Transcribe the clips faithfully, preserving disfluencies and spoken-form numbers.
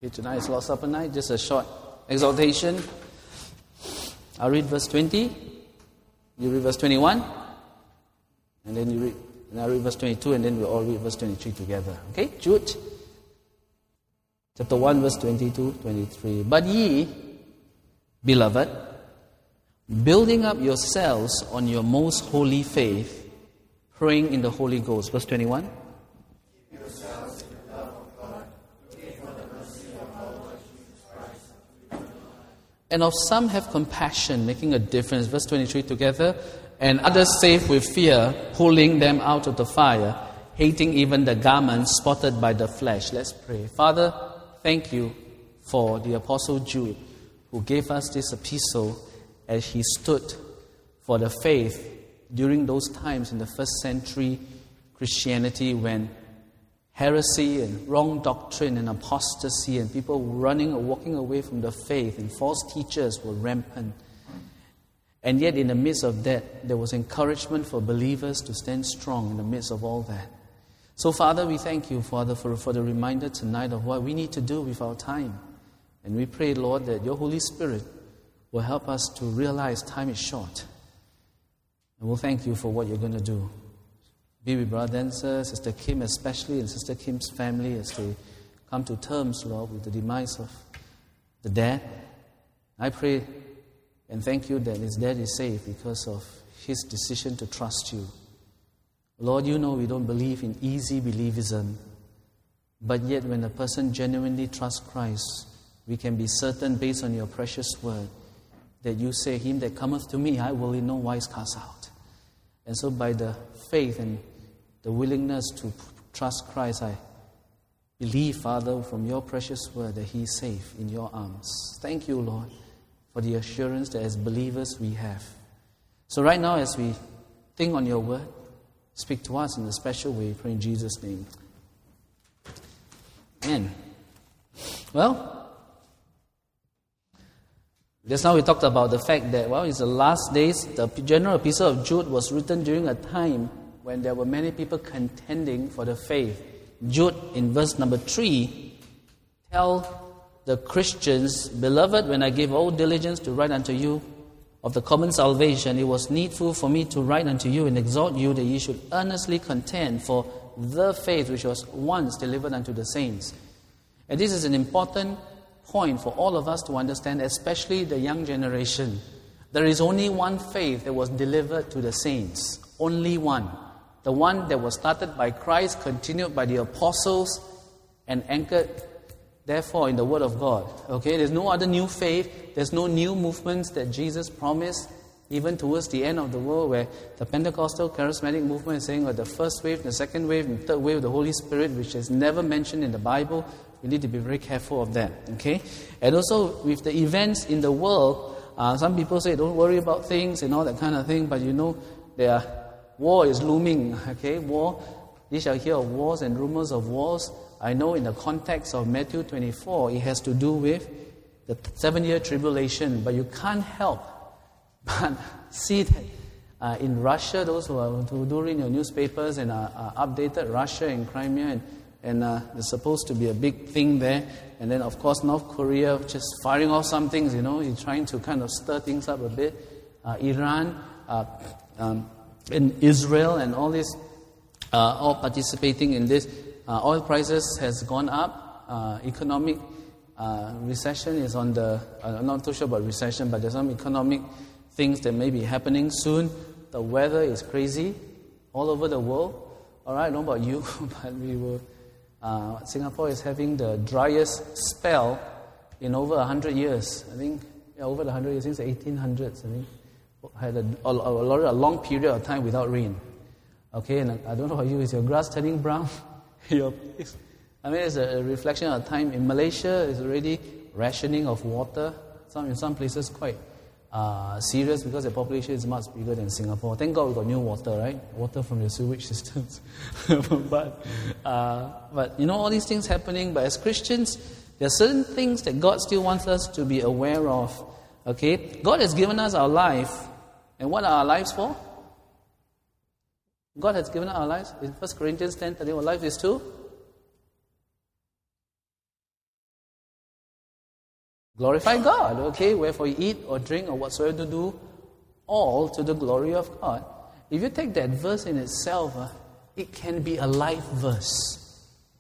Okay, tonight is Lord's Supper night, just a short exhortation. I'll read verse twenty, you read verse twenty-one, and then you read, and I'll read verse twenty-two, and then we'll all read verse twenty-three together. Okay, Jude, chapter one, verse twenty-two, twenty-three. But ye, beloved, building up yourselves on your most holy faith, praying in the Holy Ghost. Verse twenty-one. And of some have compassion, making a difference. Verse twenty-three together. And others save with fear, pulling them out of the fire, hating even the garments spotted by the flesh. Let's pray. Father, thank you for the Apostle Jude, who gave us this epistle as he stood for the faith during those times in the first century Christianity, when heresy and wrong doctrine and apostasy and people running or walking away from the faith and false teachers were rampant. And yet in the midst of that, there was encouragement for believers to stand strong in the midst of all that. So Father, we thank you, Father, for, for the reminder tonight of what we need to do with our time. And we pray, Lord, that your Holy Spirit will help us to realize time is short. And we'll thank you for what you're going to do. Be with Brother Dancer, Sister Kim especially, and Sister Kim's family as they come to terms, Lord, with the demise of the dad. I pray and thank you that his dad is safe because of his decision to trust you. Lord, you know we don't believe in easy believism, but yet when a person genuinely trusts Christ, we can be certain based on your precious word that you say, him that cometh to me, I will in no wise cast out. And so by the faith and the willingness to trust Christ, I believe, Father, from your precious word that he is safe in your arms. Thank you, Lord, for the assurance that as believers we have. So right now, as we think on your word, speak to us in a special way, pray in Jesus' name. Amen. Well, just now we talked about the fact that, well, it's the last days. The general epistle of Jude was written during a time when there were many people contending for the faith. Jude, in verse number three, tell the Christians, beloved, when I gave all diligence to write unto you of the common salvation, it was needful for me to write unto you and exhort you that ye should earnestly contend for the faith which was once delivered unto the saints. And this is an important point for all of us to understand, especially the young generation. There is only one faith that was delivered to the saints. Only one. The one that was started by Christ, continued by the apostles, and anchored, therefore, in the Word of God. Okay, there's no other new faith. There's no new movements that Jesus promised, even towards the end of the world, where the Pentecostal charismatic movement is saying, well, the first wave, the second wave, and the third wave of the Holy Spirit, which is never mentioned in the Bible. We need to be very careful of that. Okay, and also with the events in the world, uh, some people say, don't worry about things and all that kind of thing, but you know, there are war is looming, okay, war. You shall hear of wars and rumors of wars. I know in the context of Matthew twenty-four, it has to do with the seven-year tribulation, but you can't help but see that uh, in Russia, those who, are, who do read your newspapers and are, are updated, Russia and Crimea, and, and uh, there's supposed to be a big thing there. And then, of course, North Korea just firing off some things, you know, he's trying to kind of stir things up a bit. Uh, Iran, uh, um, in Israel and all this, uh, all participating in this. Uh, oil prices has gone up. Uh, economic uh, recession is on the, uh, I'm not too sure about recession, but there's some economic things that may be happening soon. The weather is crazy all over the world. All right, I don't know about you, but we will, uh, Singapore is having the driest spell in over one hundred years. I think, yeah, over the one hundred years, since the eighteen hundreds, I think. Had a, a, a, a long period of time without rain. Okay, and I don't know about you, is your grass turning brown? your place? I mean, it's a, a reflection of time. In Malaysia, it's already rationing of water. Some in some places quite uh, serious because the population is much bigger than Singapore. Thank God we got new water, right? Water from your sewage systems. but, uh, but you know, all these things happening. But as Christians, there are certain things that God still wants us to be aware of. Okay, God has given us our life. And what are our lives for? God has given us our lives. In First Corinthians ten thirty, our life is to Glorify God, okay? Wherefore you eat or drink or whatsoever to do, all to the glory of God. If you take that verse in itself, uh, it can be a life verse.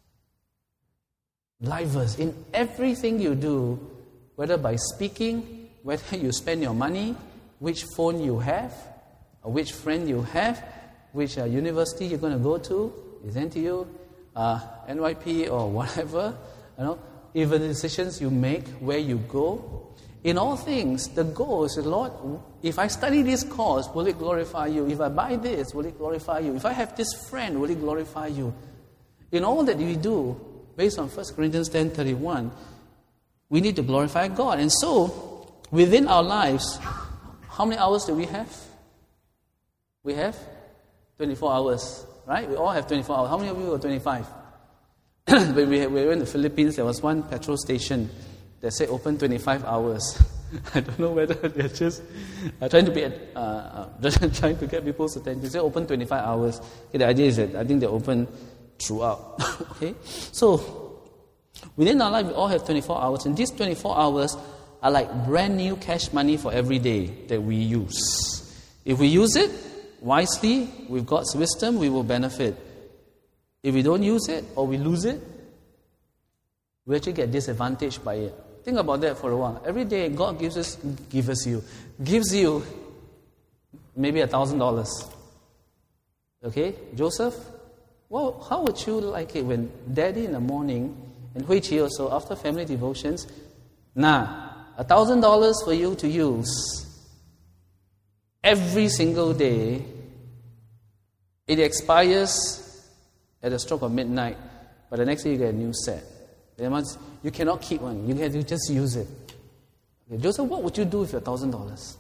Life verse. In everything you do, whether by speaking, whether you spend your money, which phone you have, or which friend you have, which uh, university you're going to go to, is N T U, uh, N Y P, or whatever, you know, even the decisions you make, where you go. In all things, the goal is, Lord, if I study this course, will it glorify you? If I buy this, will it glorify you? If I have this friend, will it glorify you? In all that we do, based on First Corinthians ten thirty-one, we need to glorify God. And so, within our lives, how many hours do we have? We have twenty-four hours, right? We all have twenty-four hours. How many of you are twenty-five? When we were in the Philippines, there was one petrol station that said open twenty-five hours. I don't know whether they're just uh, trying to be uh, uh, trying to get people's attention. They say open twenty-five hours. Okay, the idea is that I think they're open throughout. Okay, so within our life, we all have twenty-four hours, and these twenty-four hours are like brand new cash money for every day that we use. If we use it wisely, with God's wisdom, we will benefit. If we don't use it or we lose it, we actually get disadvantaged by it. Think about that for a while. Every day, God gives us, gives us you, gives you maybe a thousand dollars. Okay, Joseph, well, how would you like it when Daddy in the morning and Hui Chi also after family devotions, nah, a thousand dollars for you to use every single day. It expires at the stroke of midnight, but the next day you get a new set. You cannot keep one. You have to just use it. Okay, Joseph, what would you do with your thousand dollars?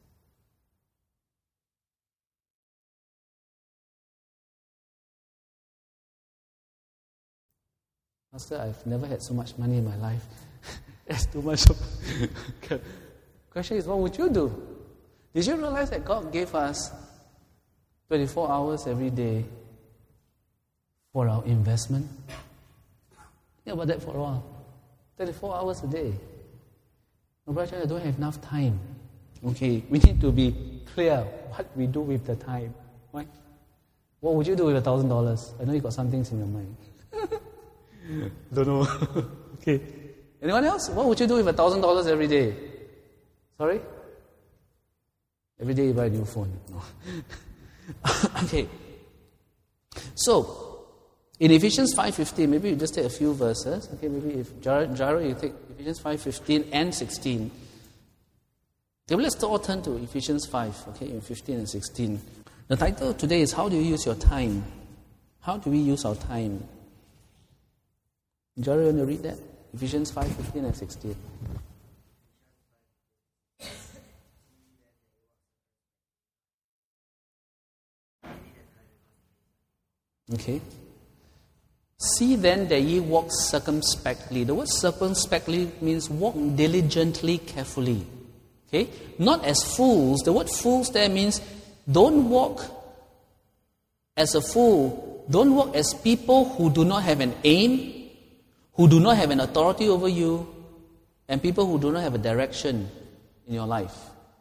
Master, I've never had so much money in my life. That's too much. Of question is, what would you do? Did you realize that God gave us twenty-four hours every day for our investment? Think about that for a while. twenty-four hours a day. No, brother, I don't have enough time. Okay, we need to be clear what we do with the time. Right? What would you do with a thousand dollars? I know you got some things in your mind. Don't know. Okay. Anyone else? What would you do with a thousand dollars every day? Sorry? Every day you buy a new phone. No. Okay. So, in Ephesians five fifteen, maybe you just take a few verses. Okay, maybe if Jaro, you take Ephesians five fifteen and sixteen. Okay, well, let's all turn to Ephesians five, okay, in fifteen and sixteen. The title today is How Do You Use Your Time? How do we use our time? Jaro, you want to read that? Ephesians five fifteen and sixteen. Okay. See then that ye walk circumspectly. The word circumspectly means walk diligently, carefully. Okay? Not as fools. The word fools there means don't walk as a fool. Don't walk as people who do not have an aim, who do not have an authority over you, and people who do not have a direction in your life.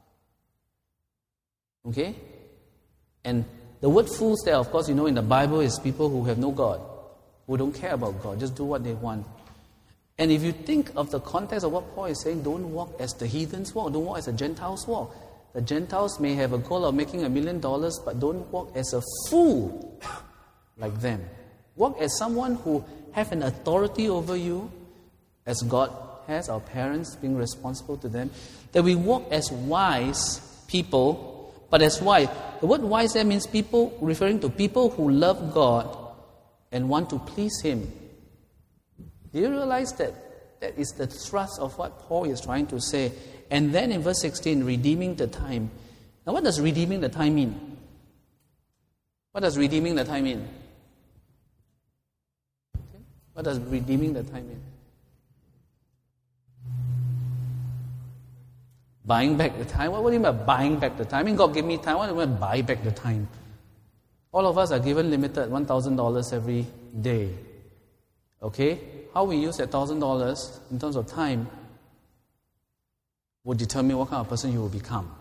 Okay? And the word fools there, of course, you know, in the Bible is people who have no God, who don't care about God, just do what they want. And if you think of the context of what Paul is saying, don't walk as the heathens walk, don't walk as the Gentiles walk. The Gentiles may have a goal of making a million dollars, but don't walk as a fool like them. Walk as someone who have an authority over you, as God has, our parents being responsible to them. That we walk as wise people. But as wise, the word wise there means people, referring to people who love God and want to please Him. Do you realize that that is the thrust of what Paul is trying to say? And then in verse sixteen, redeeming the time. Now what does redeeming the time mean? What does redeeming the time mean? Okay. What does redeeming the time mean? Buying back the time? What do you mean by buying back the time? I mean, God gave me time. What do you mean by buy back the time? All of us are given limited one thousand dollars every day. Okay? How we use that one thousand dollars in terms of time will determine what kind of person you will become.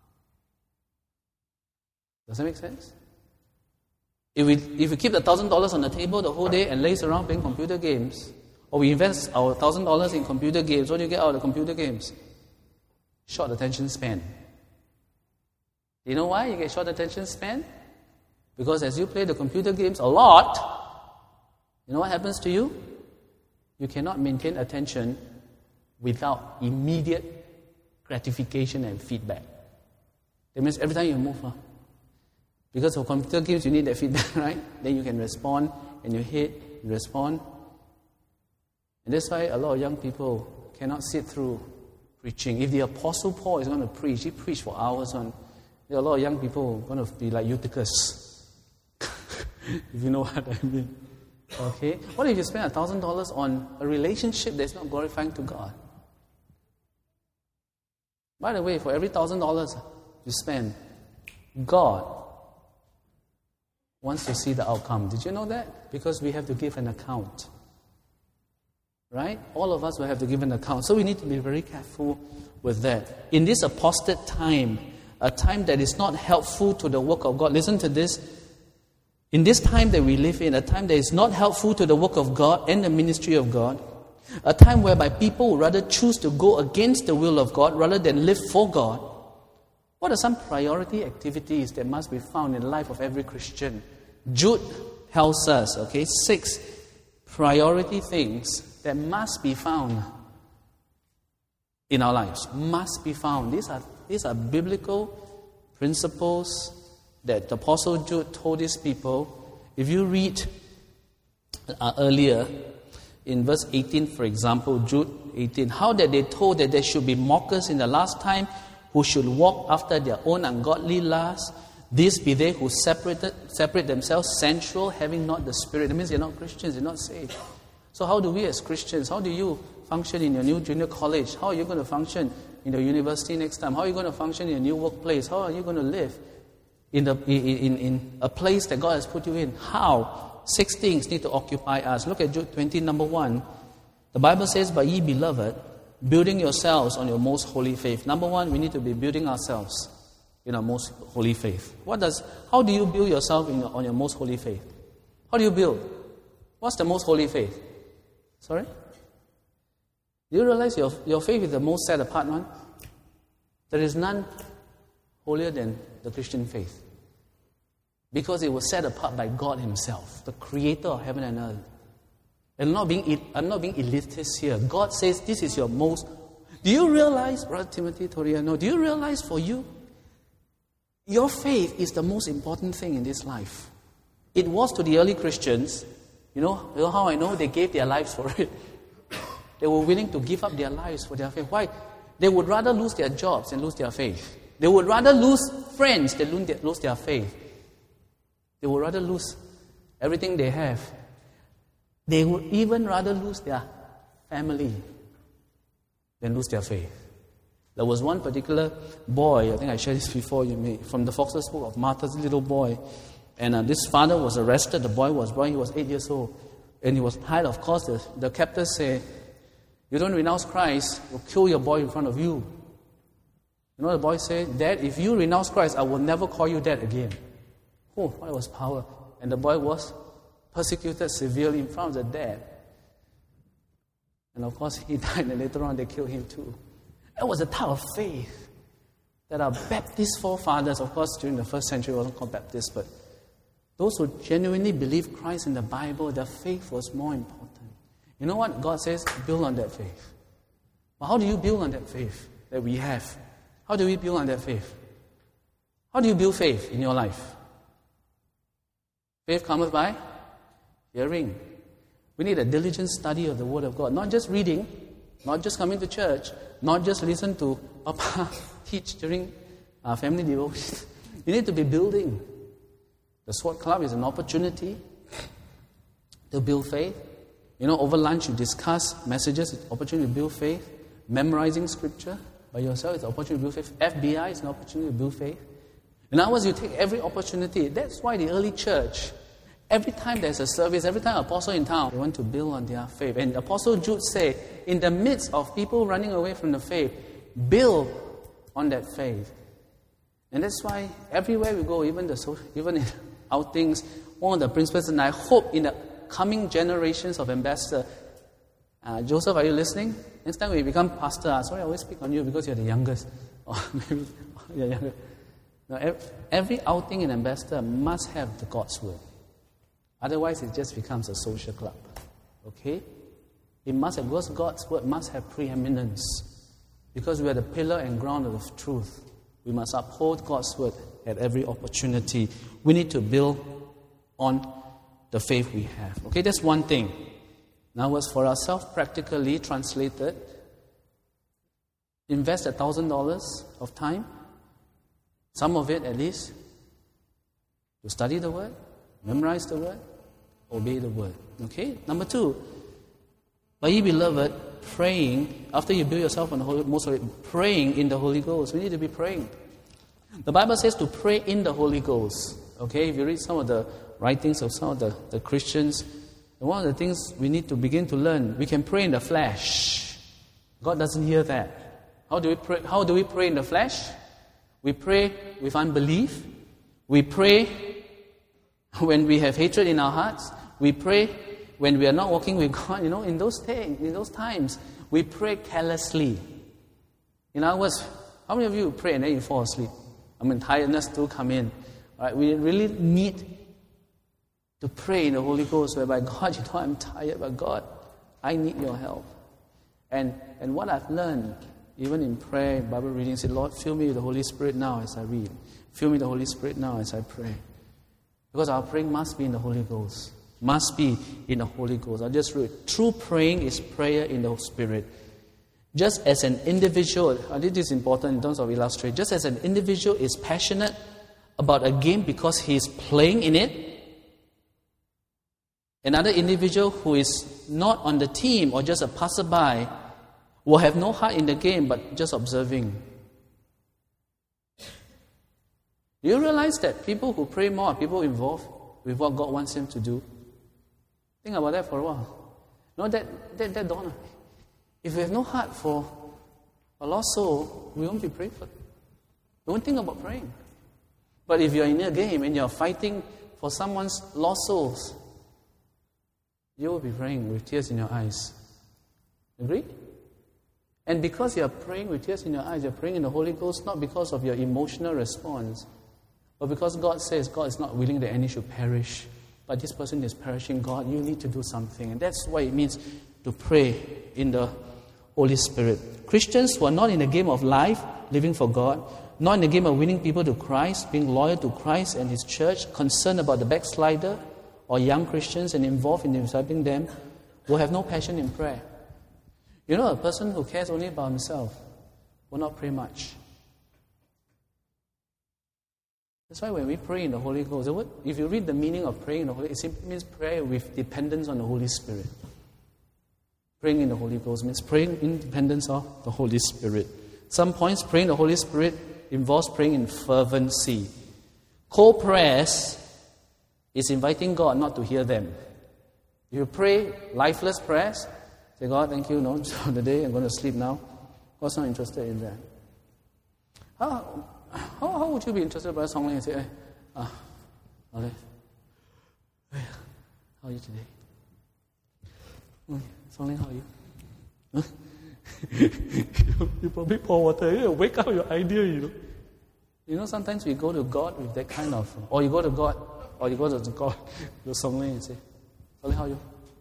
Does that make sense? If we if we keep the thousand dollars on the table the whole day and laze around playing computer games, or we invest our thousand dollars in computer games, what do you get out of the computer games? Short attention span. You know why you get short attention span? Because as you play the computer games a lot, you know what happens to you? You cannot maintain attention without immediate gratification and feedback. That means every time you move, huh? Because for computer games, you need that feedback, right? Then you can respond, and you hit, you respond. And that's why a lot of young people cannot sit through preaching. If the Apostle Paul is going to preach, he preached for hours on. There are a lot of young people going to be like Eutychus. If you know what I mean. Okay? What if you spend one thousand dollars on a relationship that's not glorifying to God? By the way, for every one thousand dollars you spend, God wants to see the outcome. Did you know that? Because we have to give an account. Right? All of us will have to give an account. So we need to be very careful with that. In this apostate time, a time that is not helpful to the work of God, listen to this. In this time that we live in, a time that is not helpful to the work of God and the ministry of God, a time whereby people would rather choose to go against the will of God rather than live for God, what are some priority activities that must be found in the life of every Christian? Jude tells us, okay, six priority things that must be found in our lives. Must be found. These are, these are biblical principles that the Apostle Jude told his people. If you read uh, earlier, in verse eighteen, for example, Jude eighteen, how that they told that there should be mockers in the last time, who should walk after their own ungodly lusts. These be they who separated, separate themselves sensual, having not the Spirit. That means they're not Christians, they're not saved. So how do we as Christians, how do you function in your new junior college? How are you going to function in the university next time? How are you going to function in your new workplace? How are you going to live in, the, in, in, in a place that God has put you in? How? Six things need to occupy us. Look at Jude twenty, number one. The Bible says, "But ye beloved, building yourselves on your most holy faith." Number one, we need to be building ourselves in our most holy faith. What does? How do you build yourself in your, on your most holy faith? How do you build? What's the most holy faith? Sorry? Do you realize your, your faith is the most set apart one? There is none holier than the Christian faith. Because it was set apart by God Himself, the Creator of heaven and earth. And I'm not being, I'm not being elitist here. God says this is your most... Do you realize, Brother Timothy Toriano, do you realize for you, your faith is the most important thing in this life? It was to the early Christians. You know, you know how I know? They gave their lives for it. They were willing to give up their lives for their faith. Why? They would rather lose their jobs than lose their faith. They would rather lose friends than lose their faith. They would rather lose everything they have. They would even rather lose their family than lose their faith. There was one particular boy, I think I shared this before, you may, from the Fox's book of Martha's little boy. And uh, this father was arrested. The boy was born, he was eight years old. And he was tied, of course. The, the captors say, "You don't renounce Christ, we'll kill your boy in front of you." You know what the boy said? "Dad, if you renounce Christ, I will never call you dad again." Oh, what was power. And the boy was persecuted severely in front of the dad. And of course, he died, and later on they killed him too. That was a type of faith that our Baptist forefathers, of course, during the first century, it wasn't called Baptist, but those who genuinely believed Christ in the Bible, their faith was more important. You know what? God says, build on that faith. But how do you build on that faith that we have? How do we build on that faith? How do you build faith in your life? Faith comes by hearing. We need a diligent study of the Word of God. Not just reading, not just coming to church, not just listen to Papa teach during our family devotion. You need to be building. The Sword Club is an opportunity to build faith. You know, over lunch you discuss messages, it's an opportunity to build faith. Memorizing scripture by yourself is an opportunity to build faith. F B I is an opportunity to build faith. In other words, you take every opportunity. That's why the early church, every time there's a service, every time an apostle in town, they want to build on their faith. And Apostle Jude said, in the midst of people running away from the faith, Build on that faith. And that's why everywhere we go, even the social, even in outings, one of the principles, and I hope in the coming generations of ambassadors, uh, Joseph, are you listening? Next time we become pastor, uh, sorry, I always speak on you because you're the youngest. Or maybe you're younger. Now, every, every outing in ambassador must have the God's word. Otherwise, it just becomes a social club. Okay? It must have, because God's word must have preeminence. Because we are the pillar and ground of truth. We must uphold God's word at every opportunity. We need to build on the faith we have. Okay, that's one thing. Now, as for ourselves, practically translated, invest a thousand dollars of time, some of it at least, to study the word, memorize the word, obey the word. Okay? Number two, by ye beloved, praying, after you build yourself on the Holy, most of it, praying in the Holy Ghost. We need to be praying. The Bible says to pray in the Holy Ghost. Okay, if you read some of the writings of some of the, the Christians, one of the things we need to begin to learn, we can pray in the flesh. God doesn't hear that. How do we pray? How do we pray in the flesh? We pray with unbelief. We pray when we have hatred in our hearts. We pray when we are not walking with God. You know, in those things, in those times, we pray carelessly. In other words, how many of you pray and then you fall asleep? I mean, tiredness do come in. All right, we really need to pray in the Holy Ghost, whereby God, you know, I'm tired, but God, I need your help. And and what I've learned, even in prayer, Bible reading, say, Lord, fill me with the Holy Spirit now as I read. Fill me with the Holy Spirit now as I pray. Because our praying must be in the Holy Ghost. Must be in the Holy Ghost. I just read. True praying is prayer in the Spirit. Just as an individual, I think this is important in terms of illustrate, just as an individual is passionate about a game because he is playing in it, another individual who is not on the team or just a passerby will have no heart in the game but just observing. Do you realize that people who pray more are people involved with what God wants them to do? Think about that for a while. No, that that that dawned. If we have no heart for a lost soul, we won't be praying for them. We won't think about praying. But if you're in a game and you're fighting for someone's lost souls, you will be praying with tears in your eyes. Agree? And because you're praying with tears in your eyes, you're praying in the Holy Ghost, not because of your emotional response, but because God says God is not willing that any should perish. But this person is perishing. God, you need to do something. And that's what it means to pray in the Holy Spirit. Christians who are not in the game of life, living for God, not in the game of winning people to Christ, being loyal to Christ and His church, concerned about the backslider or young Christians and involved in discipling them, will have no passion in prayer. You know, a person who cares only about himself will not pray much. That's why when we pray in the Holy Ghost, if you read the meaning of praying in the Holy Ghost, it simply means prayer with dependence on the Holy Spirit. Praying in the Holy Ghost means praying in dependence of the Holy Spirit. Some points, praying the Holy Spirit involves praying in fervency. Cold prayers is inviting God not to hear them. If you pray lifeless prayers, say, God, thank you, no, for the day, I'm going to sleep now. God's not interested in that. How, how, how would you be interested by something and say, hey, ah, okay. How are you today? Okay. Something, how are you? Huh? you, you probably pour water. You wake up your idea, you know. You know, sometimes we go to God with that kind of, or you go to God, or you go to God with something and say, something, how are you?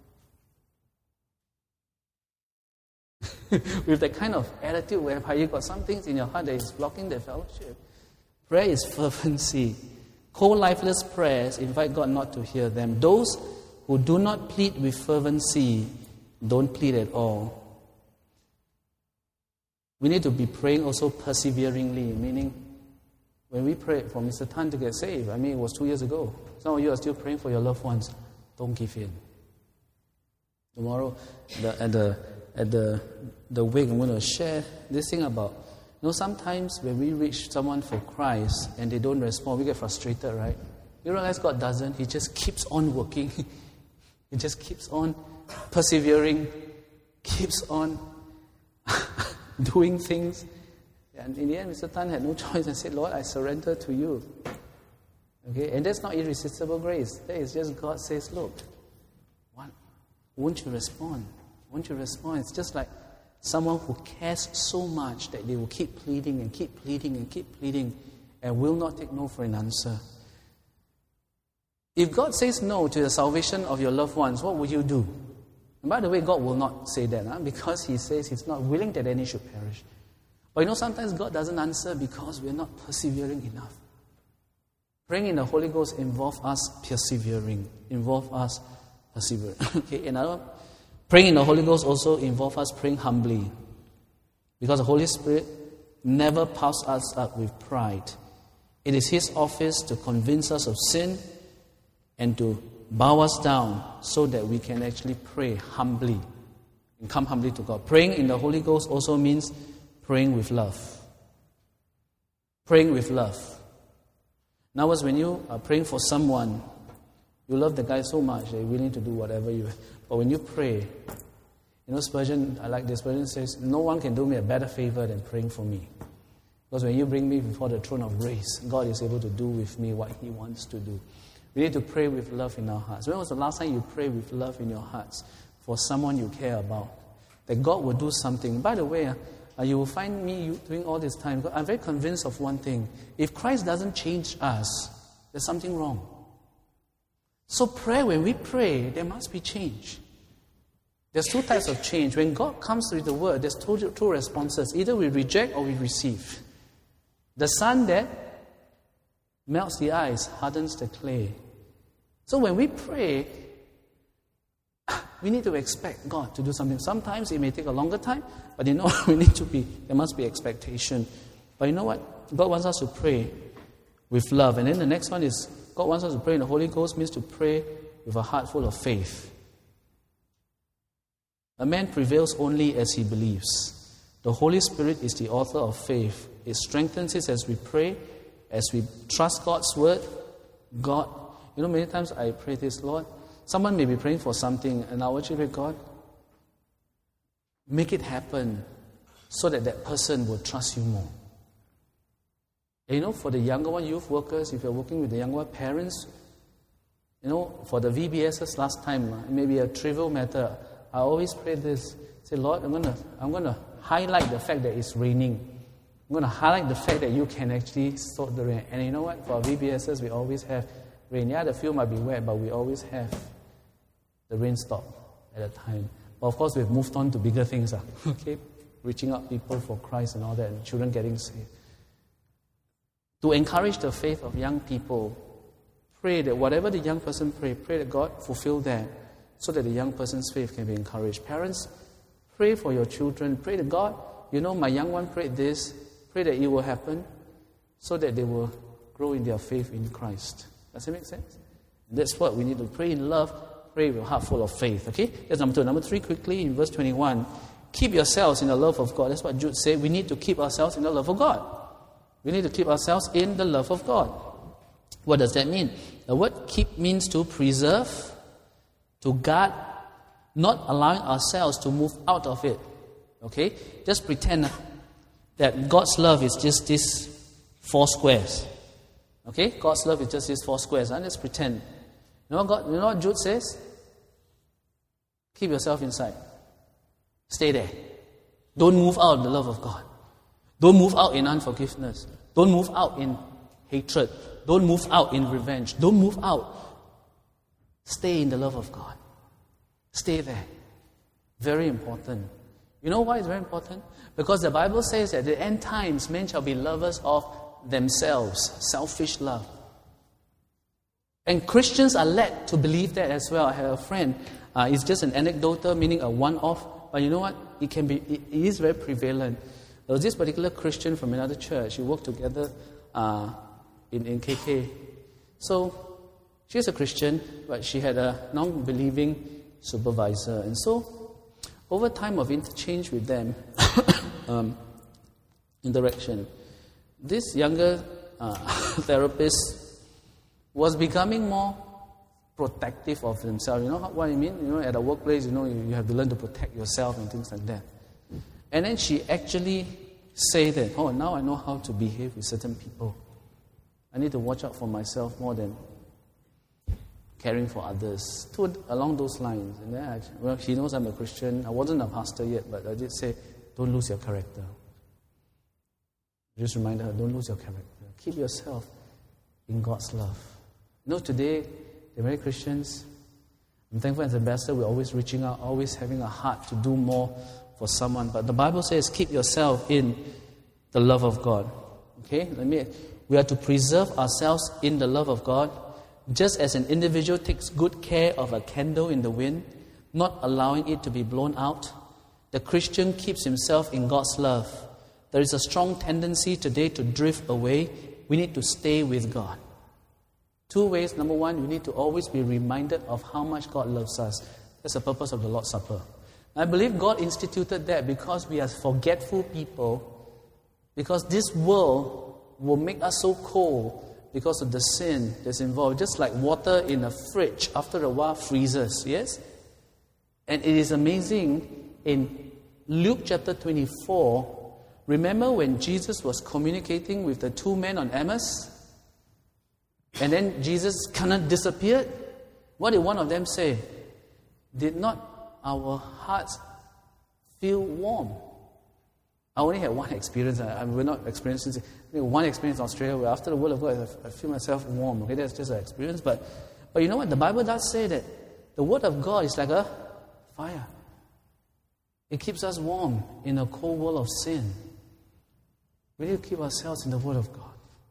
With that kind of attitude whereby you got some things in your heart that is blocking the fellowship. Prayer is fervency. Cold, lifeless prayers invite God not to hear them. Those who do not plead with fervency don't plead at all. We need to be praying also perseveringly, meaning when we pray for Mister Tan to get saved, I mean, it was two years ago. Some of you are still praying for your loved ones. Don't give in. Tomorrow, the, at the at the the wake, I'm going to share this thing about, you know, sometimes when we reach someone for Christ and they don't respond, we get frustrated, right? You realize God doesn't. He just keeps on working. He just keeps on persevering, keeps on doing things And in the end, Mister Tan had no choice and said, Lord, I surrender to you. Okay, and that's not irresistible grace. That is just God says, look, what? Won't you respond? Won't you respond? It's just like someone who cares so much that they will keep pleading and keep pleading and keep pleading and will not take no for an answer. If God says no to the salvation of your loved ones, what will you do? And by the way, God will not say that huh? because He says He's not willing that any should perish. But you know, sometimes God doesn't answer because we're not persevering enough. Praying in the Holy Ghost involves us persevering, involves us persevering. Okay, another one. Praying in the Holy Ghost also involves us praying humbly. Because the Holy Spirit never puffs us up with pride. It is His office to convince us of sin and to bow us down so that we can actually pray humbly and come humbly to God. Praying in the Holy Ghost also means praying with love. Praying with love. In other words, when you are praying for someone, you love the guy so much that you're willing to do whatever you... But when you pray, you know, Spurgeon, I like this, Spurgeon says, no one can do me a better favor than praying for me. Because when you bring me before the throne of grace, God is able to do with me what He wants to do. We need to pray with love in our hearts. When was the last time you prayed with love in your hearts for someone you care about? That God will do something. By the way, uh, you will find me doing all this time. I'm very convinced of one thing. If Christ doesn't change us, there's something wrong. So prayer, when we pray, there must be change. There's two types of change. When God comes with the word, there's two, two responses. Either we reject or we receive. The sun that melts the ice, hardens the clay. So when we pray, we need to expect God to do something. Sometimes it may take a longer time, but you know, we need to be, there must be expectation. But you know what? God wants us to pray with love. And then the next one is, God wants us to pray in the Holy Ghost, means to pray with a heart full of faith. A man prevails only as he believes. The Holy Spirit is the author of faith. It strengthens us as we pray, as we trust God's word. God, you know, many times I pray this, Lord, someone may be praying for something, and I actually pray, God, make it happen so that that person will trust you more. And you know, for the younger one, youth workers, if you're working with the younger one, parents, you know, for the V B Ss last time, it may be a trivial matter. I always pray this, say, Lord, I'm gonna, I'm gonna highlight the fact that it's raining. I'm gonna highlight the fact that you can actually sort the rain. And you know what? For our V B Ss, we always have rain. Yeah, the field might be wet, but we always have the rain stop at a time. But of course, we've moved on to bigger things, okay? Reaching out people for Christ and all that, and children getting saved. To encourage the faith of young people, pray that whatever the young person pray, pray that God fulfill that, so that the young person's faith can be encouraged. Parents, pray for your children. Pray to God, you know, my young one prayed this. Pray that it will happen so that they will grow in their faith in Christ. Does it make sense? And that's what we need to pray in love, pray with a heart full of faith. Okay? That's number two. Number three, quickly, in verse twenty-one, keep yourselves in the love of God. That's what Jude said. We need to keep ourselves in the love of God. We need to keep ourselves in the love of God. What does that mean? The word keep means to preserve, to guard, not allowing ourselves to move out of it. Okay? Just pretend that God's love is just these four squares. Okay? God's love is just these four squares. And let's pretend. You know what God, you know what Jude says? Keep yourself inside. Stay there. Don't move out of the love of God. Don't move out in unforgiveness. Don't move out in hatred. Don't move out in revenge. Don't move out. Stay in the love of God. Stay there. Very important. You know why it's very important? Because the Bible says that at the end times, men shall be lovers of themselves. Selfish love. And Christians are led to believe that as well. I have a friend. Uh, it's just an anecdotal, meaning a one-off. But you know what? It can be. It, it is very prevalent. There was this particular Christian from another church. We worked together uh, in, in K K. So, she's a Christian, but she had a non-believing supervisor. And so, over time of interchange with them, um, interaction, this younger uh, therapist was becoming more protective of himself. You know what I mean? You know, at a workplace, you know, you, you have to learn to protect yourself and things like that. And then she actually say that, oh, now I know how to behave with certain people. I need to watch out for myself more than caring for others. To, along those lines. And then I, well, he knows I'm a Christian. I wasn't a pastor yet, but I did say, don't lose your character. Just remind her, don't lose your character. Keep yourself in God's love. You know, today, the many Christians, I'm thankful as ambassador, we're always reaching out, always having a heart to do more for someone. But the Bible says, keep yourself in the love of God. Okay? Let me. We are to preserve ourselves in the love of God, just as an individual takes good care of a candle in the wind, not allowing it to be blown out. The Christian keeps himself in God's love. There is a strong tendency today to drift away. We need to stay with God. Two ways. Number one, we need to always be reminded of how much God loves us. That's the purpose of the Lord's Supper. I believe God instituted that because we are forgetful people, because this world will make us so cold because of the sin that's involved. Just like water in a fridge, after a while freezes, yes? And it is amazing, in Luke chapter twenty-four, remember when Jesus was communicating with the two men on Emmaus? And then Jesus kind of disappeared? What did one of them say? Did not our hearts feel warm? I only had one experience. I, I will not experience this. One experience in Australia where after the Word of God, I, I feel myself warm. Okay, that's just an experience. But, but you know what? The Bible does say that the Word of God is like a fire. It keeps us warm in a cold world of sin. We need to keep ourselves in the Word of God.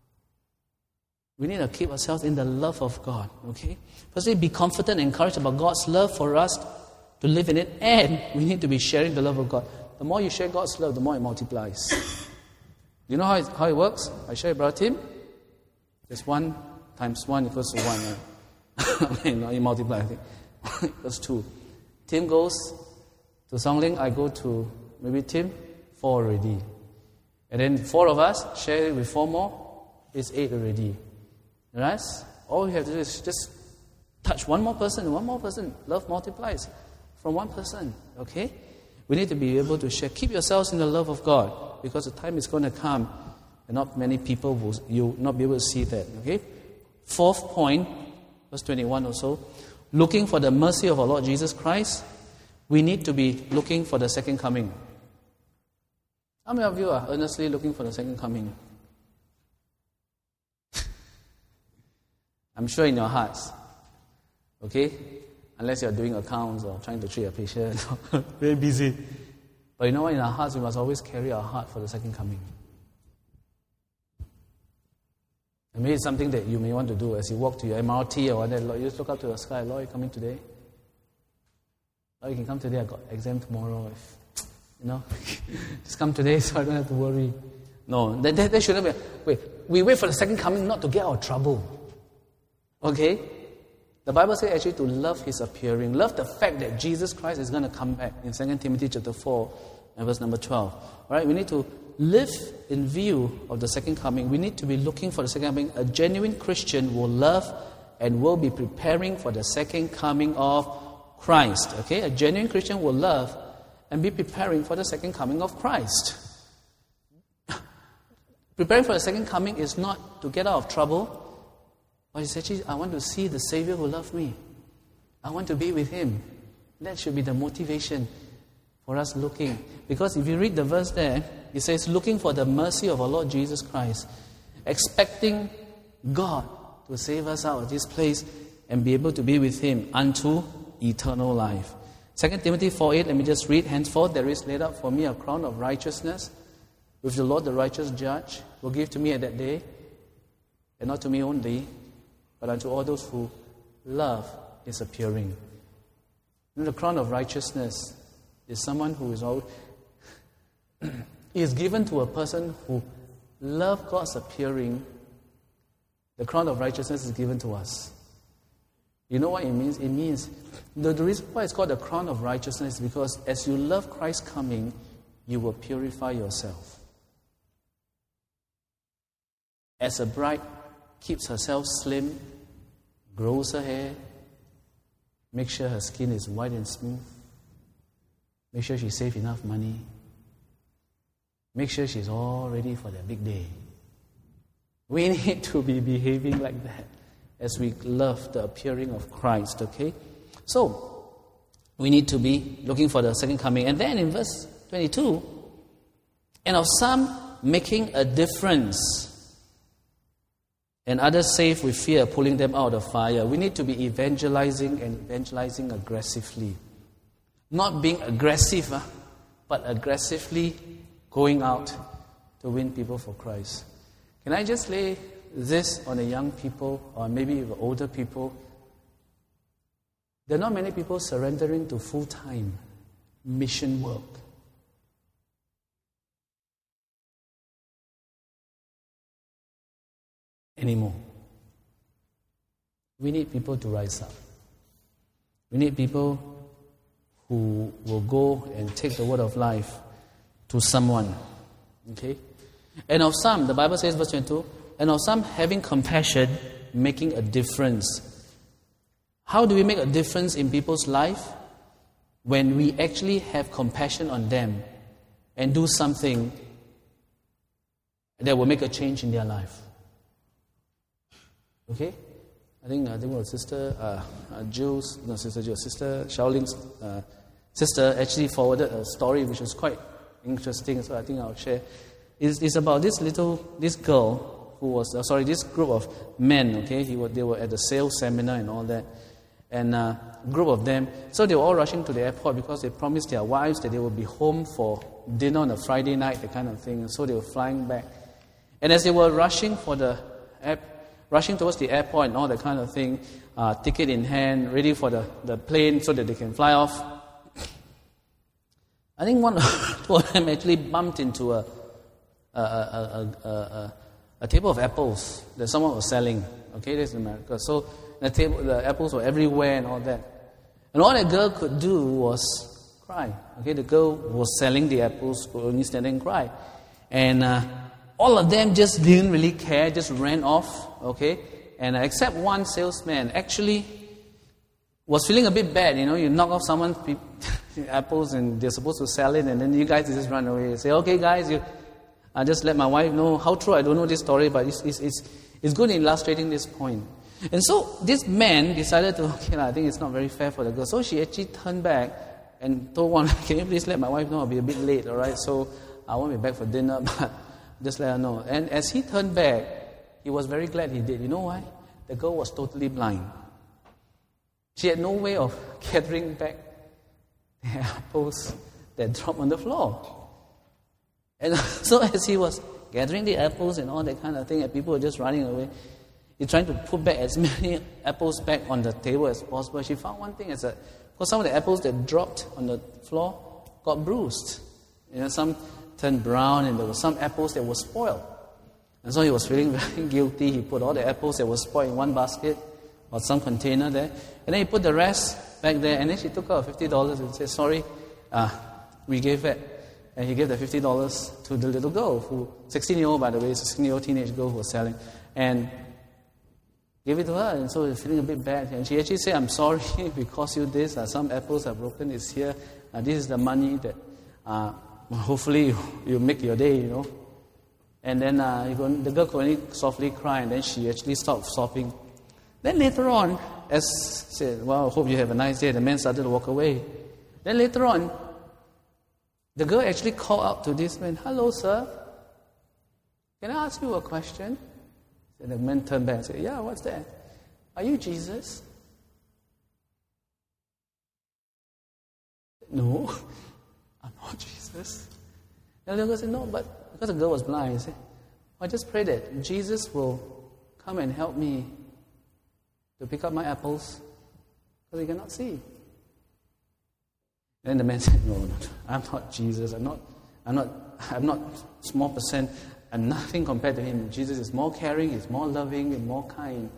We need to keep ourselves in the love of God. Okay? Firstly, be confident and encouraged about God's love for us to live in it. And we need to be sharing the love of God. The more you share God's love, the more it multiplies. You know how it, how it works? I share it, Brother Tim. It's one times one equals to one. Right? I mean, no, you multiply, I think. Equals two. Tim goes to Songling, I go to maybe Tim, four already. And then four of us share it with four more, it's eight already. Right? All you have to do is just touch one more person, one more person. Love multiplies from one person. Okay? We need to be able to share. Keep yourselves in the love of God, because the time is going to come and not many people will you not be able to see that. Okay? Fourth point, verse twenty-one or so. Looking for the mercy of our Lord Jesus Christ, we need to be looking for the second coming. How many of you are earnestly looking for the second coming? I'm sure in your hearts. Okay? Unless you're doing accounts or trying to treat a patient. Very busy. But you know what? In our hearts, we must always carry our heart for the second coming. And maybe it's something that you may want to do as you walk to your M R T or whatever. You just look up to the sky. Lord, are you coming today? Lord, you can come today. I got exam tomorrow. If, you know, just come today so I don't have to worry. No, that, that, that shouldn't be. Wait, we wait for the second coming not to get out of trouble. Okay? The Bible says actually to love His appearing. Love the fact that Jesus Christ is going to come back in Second Timothy chapter four and verse number twelve. Alright, we need to live in view of the second coming. We need to be looking for the second coming. A genuine Christian will love and will be preparing for the second coming of Christ. Okay? A genuine Christian will love and be preparing for the second coming of Christ. Preparing for the second coming is not to get out of trouble. But it's actually, I want to see the Savior who loved me. I want to be with Him. That should be the motivation for us looking. Because if you read the verse there, it says, looking for the mercy of our Lord Jesus Christ. Expecting God to save us out of this place and be able to be with Him unto eternal life. Second Timothy four eight, let me just read. Henceforth there is laid up for me a crown of righteousness, which the Lord the righteous judge will give to me at that day, and not to me only, but unto all those who love His appearing. And the crown of righteousness is someone who is all is given to a person who loves God's appearing. The crown of righteousness is given to us. You know what it means? It means the, the reason why it's called the crown of righteousness is because as you love Christ coming, you will purify yourself. As a bride keeps herself slim, grows her hair, makes sure her skin is white and smooth, make sure she saves enough money. make sure she's all ready for the big day. We need to be behaving like that as we love the appearing of Christ, okay? So, we need to be looking for the second coming. And then in verse twenty-two, and of some making a difference, and others saved with fear, pulling them out of fire. We need to be evangelizing and evangelizing aggressively. Not being aggressive, huh? But aggressively going out to win people for Christ. Can I just lay this on the young people, or maybe the older people? There are not many people surrendering to full-time mission work. Anymore. We need people to rise up. We need people who will go and take the word of life to someone. Okay? And of some, the Bible says, verse twenty-two, and of some having compassion, making a difference. How do we make a difference in people's life? When we actually have compassion on them and do something that will make a change in their life. Okay? I think I think our sister uh, uh, Jules, no sister Jules, sister Shaolin's uh, sister actually forwarded a story which was quite interesting. So I think I'll share. It's, it's about this little this girl who was uh, sorry this group of men. Okay, he were, they were at the sales seminar and all that, and uh, a group of them. So they were all rushing to the airport because they promised their wives that they would be home for dinner on a Friday night, that kind of thing. And so they were flying back, and as they were rushing for the airport, rushing towards the airport and all that kind of thing, uh, ticket in hand, ready for the, the plane so that they can fly off. I think one of them actually bumped into a a, a, a, a a table of apples that someone was selling. Okay, this is America. So the table, the apples were everywhere and all that. And all that girl could do was cry. Okay, the girl was selling the apples, could only stand and cry. And uh, all of them just didn't really care, just ran off. Okay, and uh, except one salesman actually was feeling a bit bad. You know, you knock off someone's apples and they're supposed to sell it, and then you guys just run away. You say, okay, guys, you, I just let my wife know. How true, I don't know this story, but it's, it's, it's, it's good in illustrating this point. And so this man decided to, okay, I think it's not very fair for the girl. So she actually turned back and told one, can you please let my wife know I'll be a bit late, all right? So I won't be back for dinner, but just let her know. And as he turned back, he was very glad he did. You know why? The girl was totally blind. She had no way of gathering back the apples that dropped on the floor. And so as he was gathering the apples and all that kind of thing, and people were just running away, he trying to put back as many apples back on the table as possible. She found one thing is that, because some of the apples that dropped on the floor got bruised. You know, some turned brown, and there were some apples that were spoiled. And so he was feeling very guilty. He put all the apples that were spoiled in one basket or some container there. And then he put the rest back there. And then she took out fifty dollars and said, sorry, uh, we gave it. And he gave the fifty dollars to the little girl, who, sixteen-year-old, by the way, sixteen-year-old teenage girl who was selling. And gave it to her. And so he was feeling a bit bad. And she actually said, I'm sorry because you this. Uh, some apples are broken. It's here. Uh, this is the money that uh, hopefully you, you make your day, you know. And then uh, the girl could only softly cry, and then she actually stopped sobbing. Then later on, as said, well, I hope you have a nice day, the man started to walk away. Then later on, the girl actually called out to this man, hello, sir. Can I ask you a question? And the man turned back and said, yeah, what's that? Are you Jesus? No, I'm not Jesus. And the girl said, no, but because the girl was blind, he said, I just pray that Jesus will come and help me to pick up my apples because he cannot see. Then the man said, no, no, I'm not Jesus. I'm not, I'm not, I'm not small percent. I'm nothing compared to him. Jesus is more caring, he's more loving, and more kind.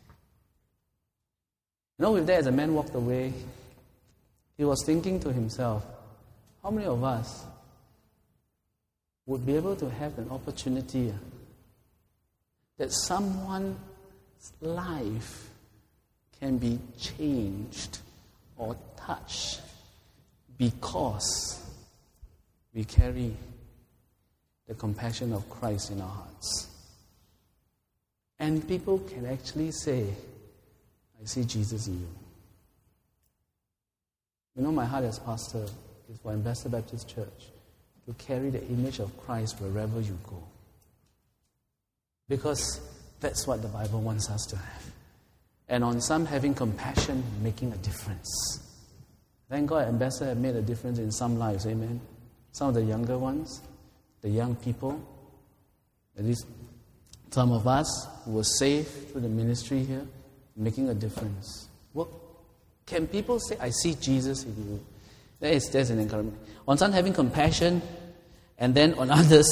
You know, with that, as the man walked away, he was thinking to himself, how many of us would be able to have an opportunity that someone's life can be changed or touched because we carry the compassion of Christ in our hearts. And people can actually say, I see Jesus in you. You know, my heart as pastor is for Ambassador Baptist Church to carry the image of Christ wherever you go. Because that's what the Bible wants us to have. And on some, having compassion, making a difference. Thank God Ambassador have made a difference in some lives, amen? Some of the younger ones, the young people, at least some of us who were saved through the ministry here, making a difference. Well, can people say, I see Jesus in you? That is, there's an encouragement. On some, having compassion, and then on others,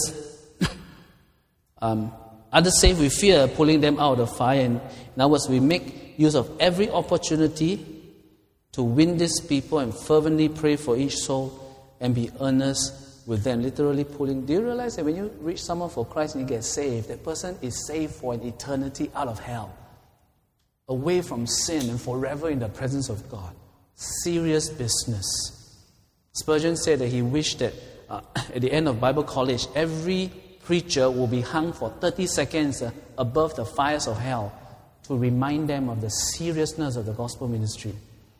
um, others saved with fear, pulling them out of the fire. And in other words, we make use of every opportunity to win these people and fervently pray for each soul and be earnest with them, literally pulling. Do you realize that when you reach someone for Christ and you get saved, that person is saved for an eternity out of hell, away from sin and forever in the presence of God? Serious business. Spurgeon said that he wished that uh, at the end of Bible college, every preacher will be hung for thirty seconds uh, above the fires of hell to remind them of the seriousness of the gospel ministry.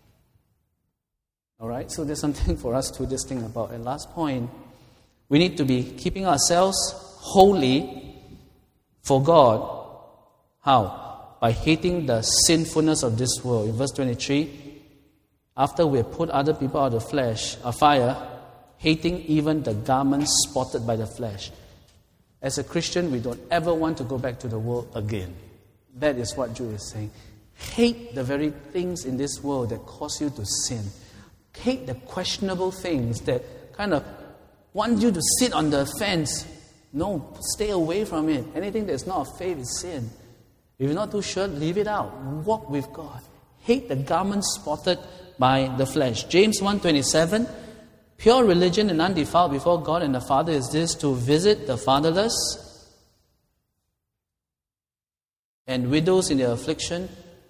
All right, so there's something for us to just think about. And last point, we need to be keeping ourselves holy for God. How? By hating the sinfulness of this world. In verse twenty-three, after we have put other people out of the flesh, a fire, hating even the garments spotted by the flesh. As a Christian, we don't ever want to go back to the world again. That is what Jude is saying. Hate the very things in this world that cause you to sin. Hate the questionable things that kind of want you to sit on the fence. No, stay away from it. Anything that's not of faith is sin. If you're not too sure, leave it out. Walk with God. Hate the garments spotted by the flesh. James one twenty-seven, pure religion and undefiled before God and the Father is this, to visit the fatherless and widows in their affliction.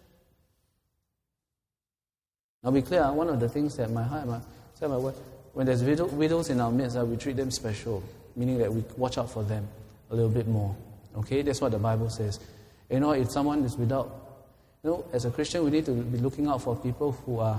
Now be clear, one of the things that my heart, my, my word, when there's widow, widows in our midst, we treat them special, meaning that we watch out for them a little bit more. Okay, that's what the Bible says. You know, if someone is without, you know, as a Christian, we need to be looking out for people who are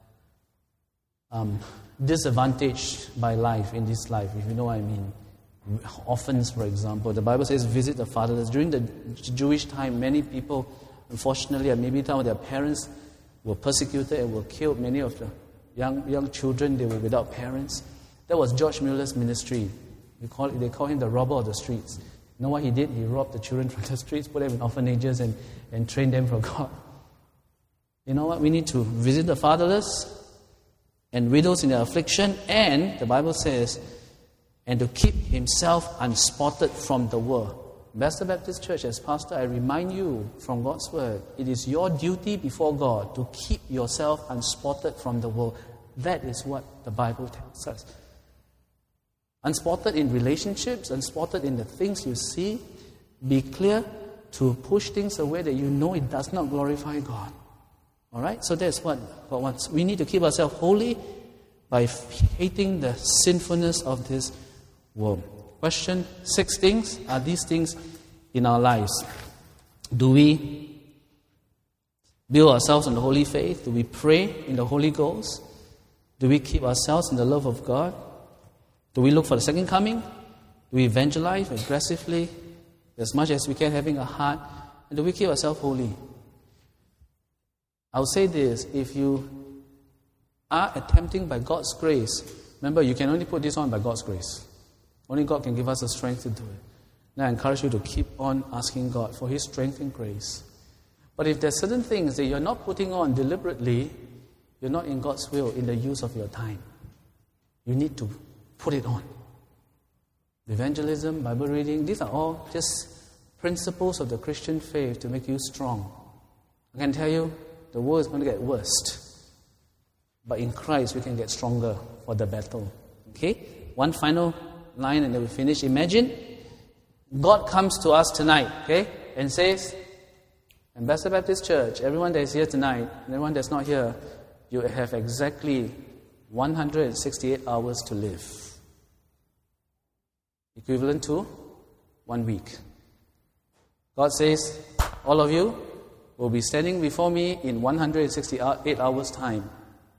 um, disadvantaged by life in this life, if you know what I mean. Orphans, for example. The Bible says, visit the fatherless. During the Jewish time, many people, unfortunately, and maybe some of their parents were persecuted and were killed. Many of the young young children, they were without parents. That was George Mueller's ministry. They call, it, they call him the robber of the streets. You know what he did? He robbed the children from the streets, put them in orphanages, and, and trained them for God. You know what? We need to visit the fatherless and widows in their affliction, and, the Bible says, and to keep himself unspotted from the world. Ambassador Baptist Church, as pastor, I remind you from God's word, it is your duty before God to keep yourself unspotted from the world. That is what the Bible tells us. Unspotted in relationships, unspotted in the things you see. Be clear to push things away that you know it does not glorify God. All right? So that's what God wants. We need to keep ourselves holy by hating the sinfulness of this world. Question, six things. Are these things in our lives? Do we build ourselves on the holy faith? Do we pray in the Holy Ghost? Do we keep ourselves in the love of God? Do we look for the second coming? Do we evangelize aggressively as much as we can, having a heart? And do we keep ourselves holy? I'll say this, if you are attempting by God's grace, remember you can only put this on by God's grace. Only God can give us the strength to do it. And I encourage you to keep on asking God for His strength and grace. But if there's certain things that you're not putting on deliberately, you're not in God's will in the use of your time. You need to put it on. Evangelism, Bible reading, these are all just principles of the Christian faith to make you strong. I can tell you, the world is going to get worse. But in Christ, we can get stronger for the battle. Okay? One final line and then we finish. Imagine God comes to us tonight, okay, and says, Ambassador Baptist Church, everyone that is here tonight, and everyone that's not here, you have exactly one hundred sixty-eight hours to live. equivalent to one week. God says, all of you will be standing before me in one hundred sixty-eight hours' time.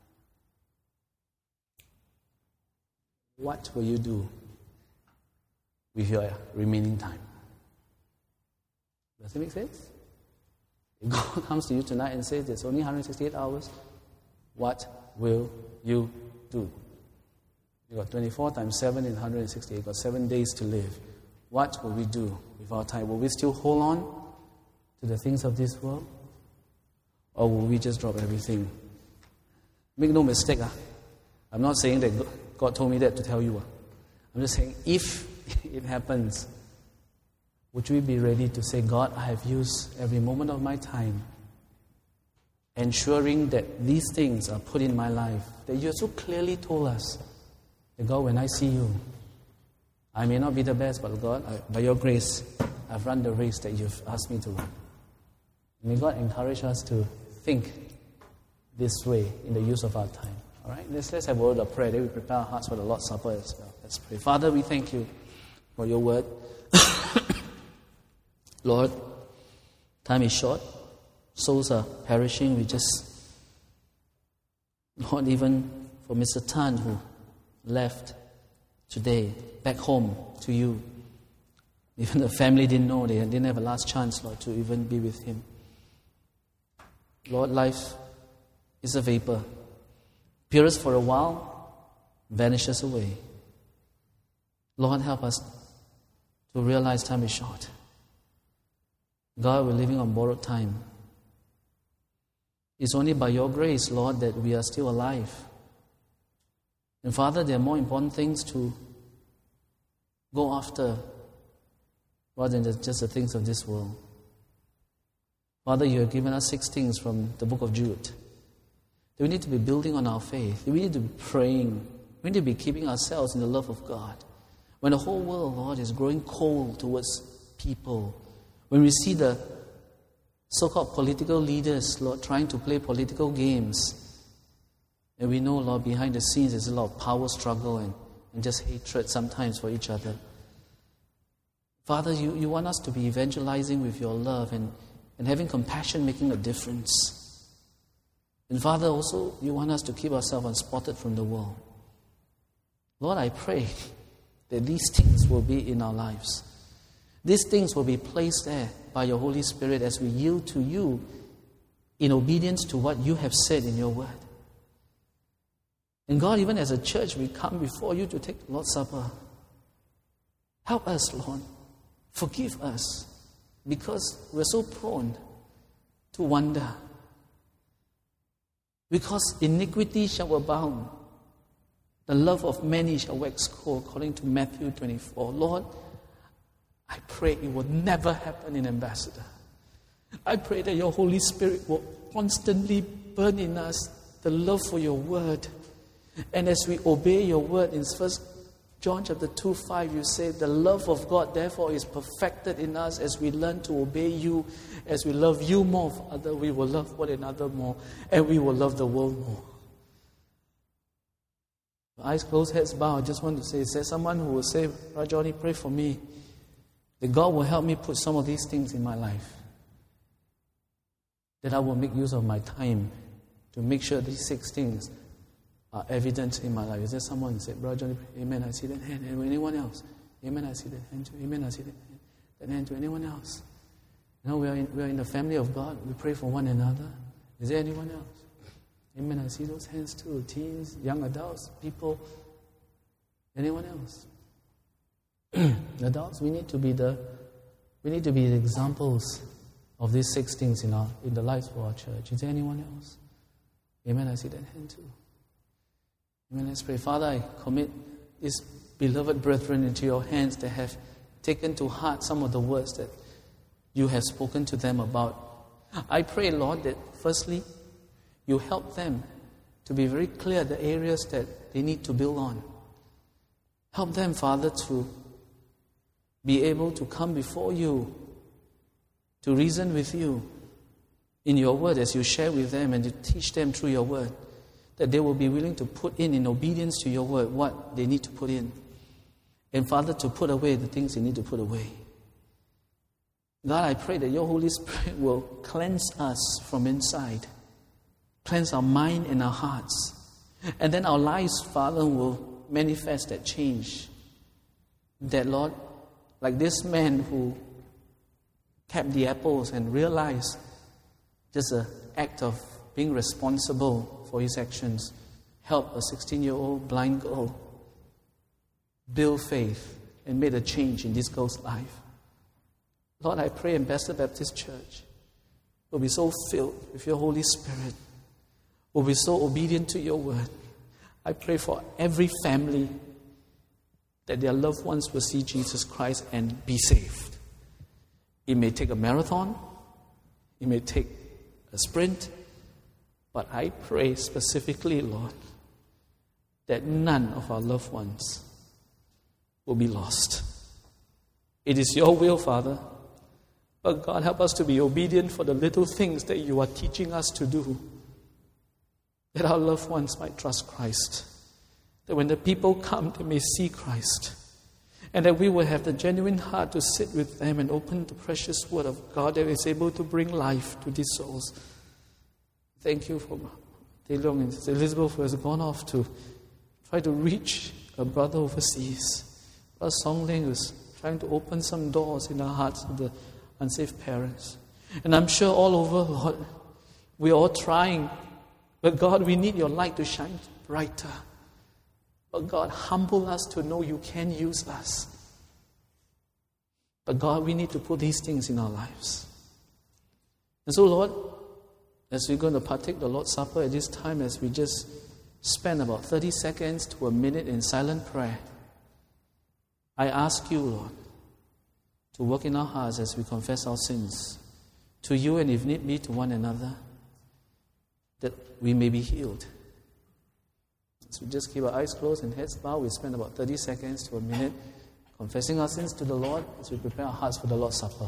What will you do with your remaining time? Does it make sense? If God comes to you tonight and says there's only one hundred sixty-eight hours, what will you do? You got twenty-four times seven in one hundred sixty-eight. You got seven days to live. What will we do with our time? Will we still hold on to the things of this world? Or will we just drop everything? Make no mistake. Ah. I'm not saying that God told me that to tell you. Ah. I'm just saying if it happens, would we be ready to say, God, I have used every moment of my time ensuring that these things are put in my life, that you have so clearly told us that, God, when I see you, I may not be the best, but God, I, by your grace, I've run the race that you've asked me to run. May God encourage us to think this way in the use of our time. All right, let's, let's have a word of prayer. Then we prepare our hearts for the Lord's Supper as well. Let's pray. Father, we thank you for your word. Lord, time is short. Souls are perishing. We just, Lord, even for Mister Tan who left today, back home to you. Even the family didn't know. They didn't have a last chance, Lord, to even be with him. Lord, life is a vapor. Appears for a while, vanishes away. Lord, help us to realize time is short. God, we're living on borrowed time. It's only by your grace, Lord, that we are still alive. And Father, there are more important things to go after rather than just the things of this world. Father, you have given us six things from the book of Jude. We need to be building on our faith. We need to be praying. We need to be keeping ourselves in the love of God. When the whole world, Lord, is growing cold towards people, when we see the so-called political leaders, Lord, trying to play political games, and we know, Lord, behind the scenes there's a lot of power struggle and, and just hatred sometimes for each other. Father, you, you want us to be evangelizing with your love and, and having compassion, making a difference. And Father, also, you want us to keep ourselves unspotted from the world. Lord, I pray that these things will be in our lives. These things will be placed there by your Holy Spirit as we yield to you in obedience to what you have said in your word. And God, even as a church, we come before you to take the Lord's Supper. Help us, Lord. Forgive us, because we're so prone to wander. Because iniquity shall abound, the love of many shall wax cold, according to Matthew twenty-four. Lord, I pray it will never happen in Ambassador. I pray that your Holy Spirit will constantly burn in us the love for your word. And as we obey your word in First John chapter two, five, you say, the love of God therefore is perfected in us as we learn to obey you. As we love you more, Father, we will love one another more, and we will love the world more. Eyes closed, heads bowed. I just want to say, is there someone who will say, Rajani, pray for me, that God will help me put some of these things in my life, that I will make use of my time to make sure these six things are evident in my life. Is there someone who said, Brother Johnny, amen, I see that hand. And anyone else? Amen, I see that hand too. Amen, I see that hand. That hand to anyone else? You know, we are, in, we are in the family of God. We pray for one another. Is there anyone else? Amen, I see those hands too. Teens, young adults, people. Anyone else? Adults, we need to be the we need to be the examples of these six things in our in the lives of our church. Is there anyone else? Amen, I see that hand too. Amen, let's pray. Father, I commit these beloved brethren into your hands that have taken to heart some of the words that you have spoken to them about. I pray, Lord, that firstly, you help them to be very clear the areas that they need to build on. Help them, Father, to be able to come before you, to reason with you in your word as you share with them and to teach them through your word, that they will be willing to put in, in obedience to your word, what they need to put in. And Father, to put away the things you need to put away. God, I pray that your Holy Spirit will cleanse us from inside. Cleanse our mind and our hearts. And then our lives, Father, will manifest that change. That, Lord, like this man who kept the apples and realized just an act of being responsible for his actions helped a sixteen-year-old blind girl build faith and made a change in this girl's life. Lord, I pray Ambassador Baptist Church will be so filled with your Holy Spirit, will be so obedient to your word. I pray for every family that their loved ones will see Jesus Christ and be saved. It may take a marathon, it may take a sprint, but I pray specifically, Lord, that none of our loved ones will be lost. It is your will, Father, but God, help us to be obedient for the little things that you are teaching us to do, that our loved ones might trust Christ, that when the people come, they may see Christ, and that we will have the genuine heart to sit with them and open the precious word of God that is able to bring life to these souls. Thank you for Taylong and Elizabeth, who has gone off to try to reach a brother overseas. Brother Song Ling is trying to open some doors in our hearts of the unsafe parents. And I'm sure all over, Lord, we're all trying. But God, we need your light to shine brighter. But God, humble us to know you can use us. But God, we need to put these things in our lives. And so, Lord, as we're going to partake the Lord's Supper at this time, as we just spend about thirty seconds to a minute in silent prayer, I ask you, Lord, to work in our hearts as we confess our sins to you and, if need be, to one another, that we may be healed. So just keep our eyes closed and heads bowed. We spend about thirty seconds to a minute confessing our sins to the Lord as we prepare our hearts for the Lord's Supper.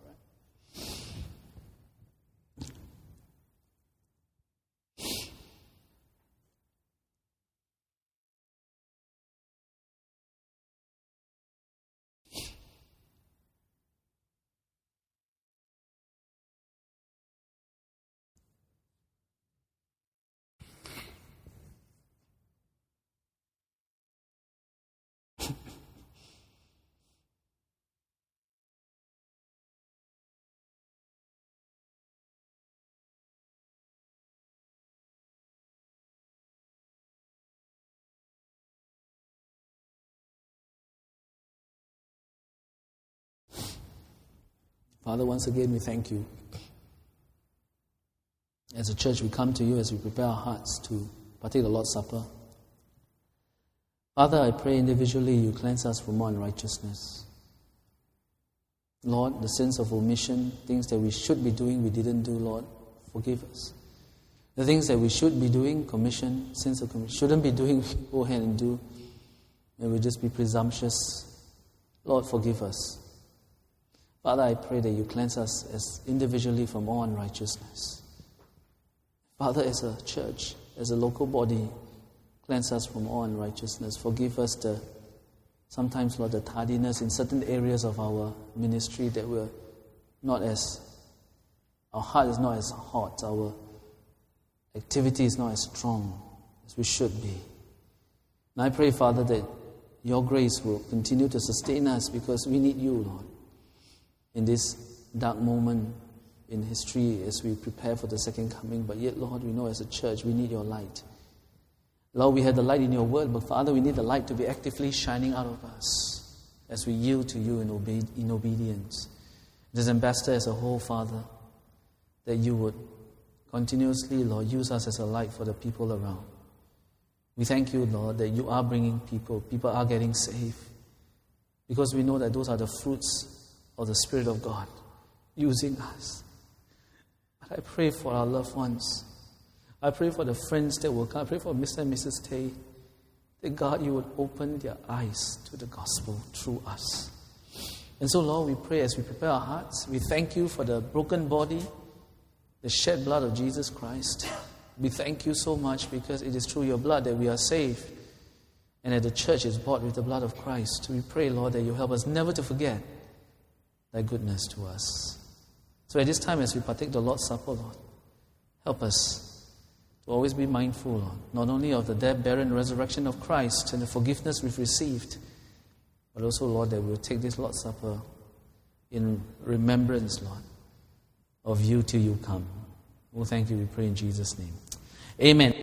Father, once again, we thank you. As a church, we come to you as we prepare our hearts to partake the Lord's Supper. Father, I pray individually you cleanse us from all unrighteousness. Lord, the sins of omission, things that we should be doing, we didn't do, Lord, forgive us. The things that we should be doing, commission, sins of commission, shouldn't be doing, go ahead and do. And we just be presumptuous. Lord, forgive us. Father, I pray that you cleanse us as individually from all unrighteousness. Father, as a church, as a local body, cleanse us from all unrighteousness. Forgive us the, sometimes, Lord, the tardiness in certain areas of our ministry that we're not as, our heart is not as hot, our activity is not as strong as we should be. And I pray, Father, that your grace will continue to sustain us because we need you, Lord. In this dark moment in history as we prepare for the second coming. But yet, Lord, we know as a church we need your light. Lord, we have the light in your word, but Father, we need the light to be actively shining out of us as we yield to you in, obe- in obedience. As ambassador as a whole, Father, that you would continuously, Lord, use us as a light for the people around. We thank you, Lord, that you are bringing people. People are getting saved. Because we know that those are the fruits of the Spirit of God using us. But I pray for our loved ones. I pray for the friends that will come. I pray for Mister and Missus Tay. That God, you would open their eyes to the gospel through us. And so, Lord, we pray as we prepare our hearts. We thank you for the broken body, the shed blood of Jesus Christ. We thank you so much because it is through your blood that we are saved. and that the church is bought with the blood of Christ. We pray, Lord, that you help us never to forget thy goodness to us. So at this time, as we partake the Lord's Supper, Lord, help us to always be mindful, Lord, not only of the death, burial, and resurrection of Christ and the forgiveness we've received, but also, Lord, that we'll take this Lord's Supper in remembrance, Lord, of you till you come. Oh, thank you, we pray in Jesus' name. Amen.